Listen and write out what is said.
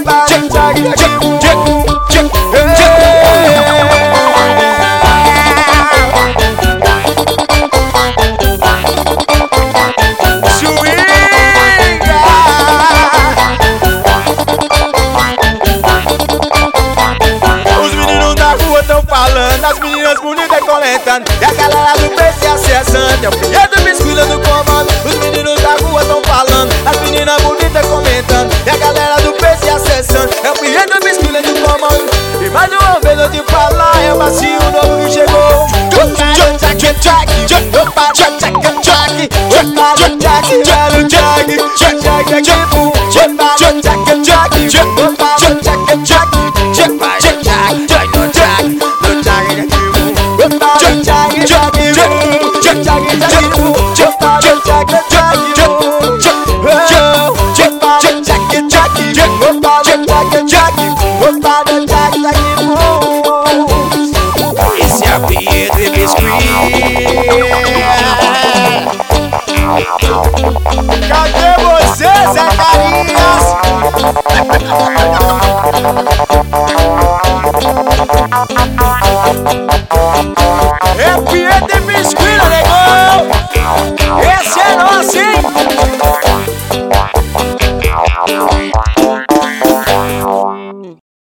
As meninas bonitas coletando e a galera do PC acessando. É o filho do biscoito do comando. Os meninos da rua tão falando, as meninas bonitas comentando e a galera do PC acessando. É o filho do biscoito do comando. E mais uma vez eu te falar, é o macio novo que chegou. Esse é o Pedro e Biscuit. Cadê você, Zacarias?